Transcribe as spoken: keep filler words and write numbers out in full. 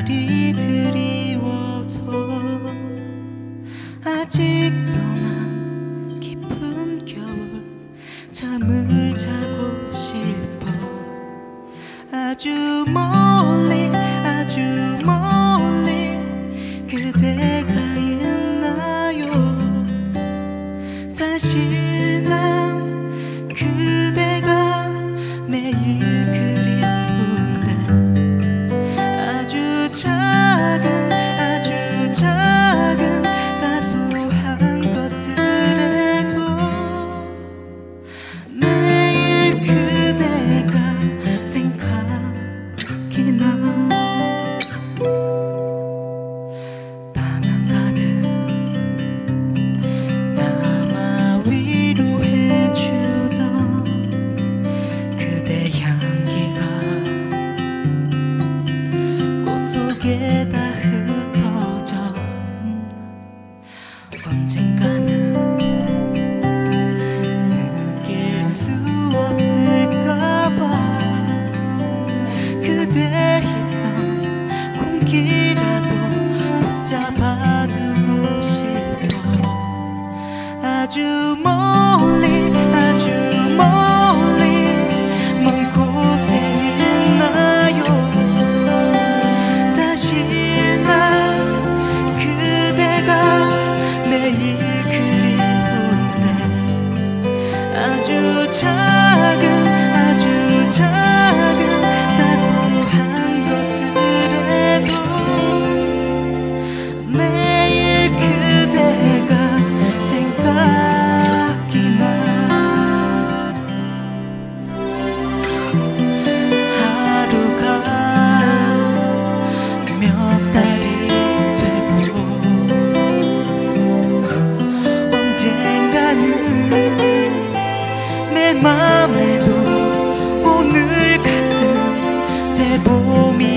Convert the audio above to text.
아무리 드리워도 아직도 난 깊은 겨울 잠을 자고 싶어. 아주 멀리 아주 멀리 그대가 있나요? 사실 난 그대가 매일 그리운데 아주 작은 아주 작은 사소한 것들에도 매일 그대가 생각이 나. 방 한가득 남아 위로해주던 그대 향기가 꽃 속에다 흩어져. 언젠가는 느낄 수 없을까봐 그대 있던 공기라도 붙잡아두고 싶어. 아주 멀리 아주 멀리 먼 곳에 있나요? 사실 난 그대가 매일 그리운데 아주 작은 아주 작은 사소한 것들에도 매일 그대가 생각이 나. 하루가 몇 달이 되고 언젠가는 내 맘에도 오늘 같은 새 봄이